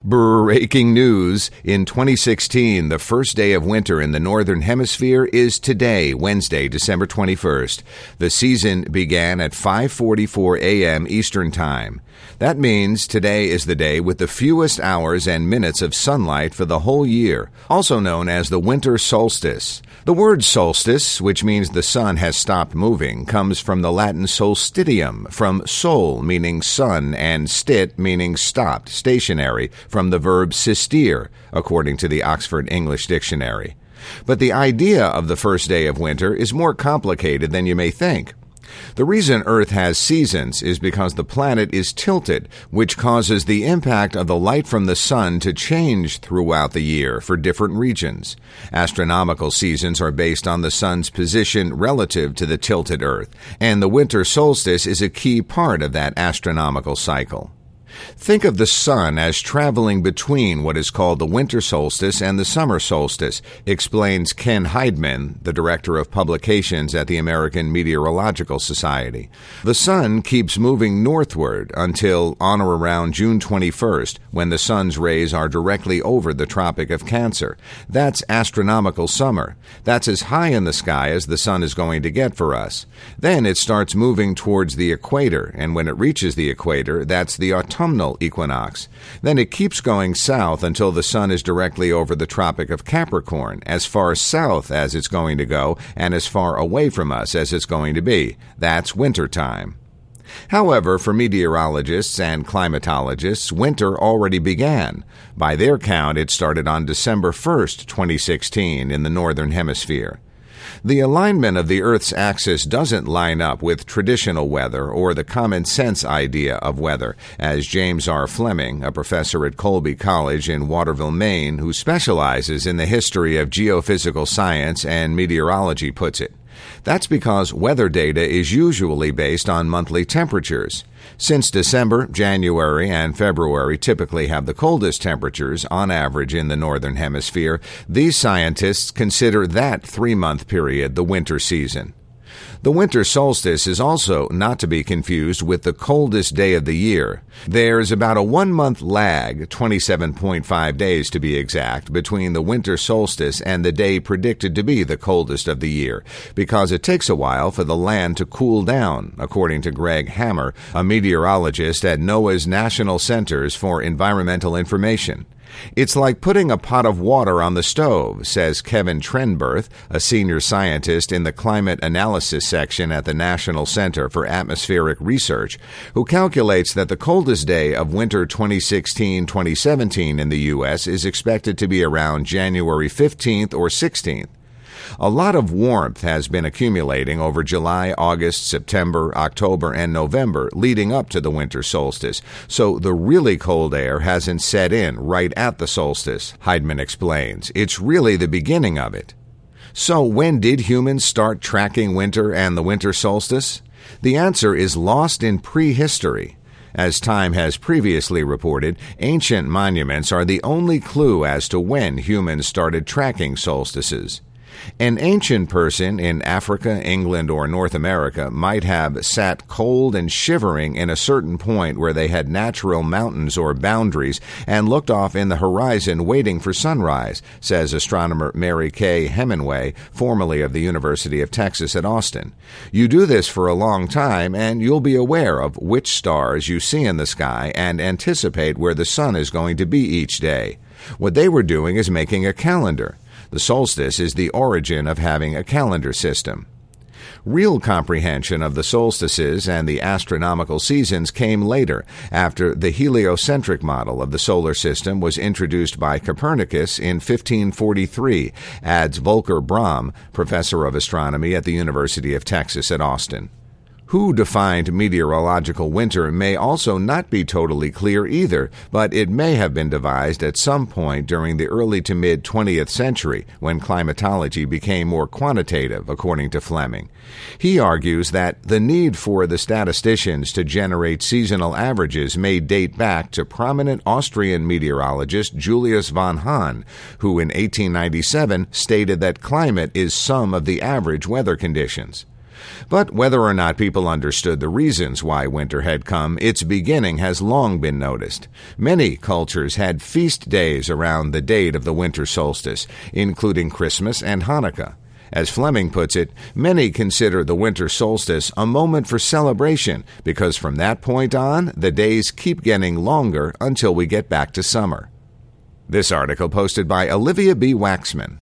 Breaking news. In 2016, the first day of winter in the Northern Hemisphere is today, Wednesday, December 21st. The season began at 5:44 a.m. Eastern Time. That means today is the day with the fewest hours and minutes of sunlight for the whole year, also known as the winter solstice. The word solstice, which means the sun has stopped moving, comes from the Latin solstitium, from sol, meaning sun, and stit, meaning stopped, stationary, from the verb sistere, according to the Oxford English Dictionary. But the idea of the first day of winter is more complicated than you may think. The reason Earth has seasons is because the planet is tilted, which causes the impact of the light from the sun to change throughout the year for different regions. Astronomical seasons are based on the sun's position relative to the tilted Earth, and the winter solstice is a key part of that astronomical cycle. Think of the sun as traveling between what is called the winter solstice and the summer solstice, explains Ken Heidman, the director of publications at the American Meteorological Society. The sun keeps moving northward until on or around June 21st, when the sun's rays are directly over the Tropic of Cancer. That's astronomical summer. That's as high in the sky as the sun is going to get for us. Then it starts moving towards the equator, and when it reaches the equator, that's the autumnal equinox. Then it keeps going south until the sun is directly over the Tropic of Capricorn, as far south as it's going to go and as far away from us as it's going to be. That's winter time. However, for meteorologists and climatologists, winter already began. By their count, it started on December 1st, 2016, in the Northern Hemisphere. The alignment of the Earth's axis doesn't line up with traditional weather or the common sense idea of weather, as James R. Fleming, a professor at Colby College in Waterville, Maine, who specializes in the history of geophysical science and meteorology, puts it. That's because weather data is usually based on monthly temperatures. Since December, January, and February typically have the coldest temperatures on average in the Northern Hemisphere, these scientists consider that 3-month period the winter season. The winter solstice is also not to be confused with the coldest day of the year. There's about a 1-month lag, 27.5 days to be exact, between the winter solstice and the day predicted to be the coldest of the year, because it takes a while for the land to cool down, according to Greg Hammer, a meteorologist at NOAA's National Centers for Environmental Information. It's like putting a pot of water on the stove, says Kevin Trenberth, a senior scientist in the climate analysis section at the National Center for Atmospheric Research, who calculates that the coldest day of winter 2016-2017 in the U.S. is expected to be around January 15th or 16th. A lot of warmth has been accumulating over July, August, September, October, and November leading up to the winter solstice, so the really cold air hasn't set in right at the solstice, Heidman explains. It's really the beginning of it. So when did humans start tracking winter and the winter solstice? The answer is lost in prehistory. As Time has previously reported, ancient monuments are the only clue as to when humans started tracking solstices. An ancient person in Africa, England, or North America might have sat cold and shivering in a certain point where they had natural mountains or boundaries and looked off in the horizon waiting for sunrise, says astronomer Mary Kay Hemingway, formerly of the University of Texas at Austin. You do this for a long time, and you'll be aware of which stars you see in the sky and anticipate where the sun is going to be each day. What they were doing is making a calendar. The solstice is the origin of having a calendar system. Real comprehension of the solstices and the astronomical seasons came later, after the heliocentric model of the solar system was introduced by Copernicus in 1543, adds Volker Brahm, professor of astronomy at the University of Texas at Austin. Who defined meteorological winter may also not be totally clear either, but it may have been devised at some point during the early to mid-20th century, when climatology became more quantitative, according to Fleming. He argues that the need for the statisticians to generate seasonal averages may date back to prominent Austrian meteorologist Julius von Hahn, who in 1897 stated that climate is sum of the average weather conditions. But whether or not people understood the reasons why winter had come, its beginning has long been noticed. Many cultures had feast days around the date of the winter solstice, including Christmas and Hanukkah. As Fleming puts it, many consider the winter solstice a moment for celebration because from that point on, the days keep getting longer until we get back to summer. This article posted by Olivia B. Waxman.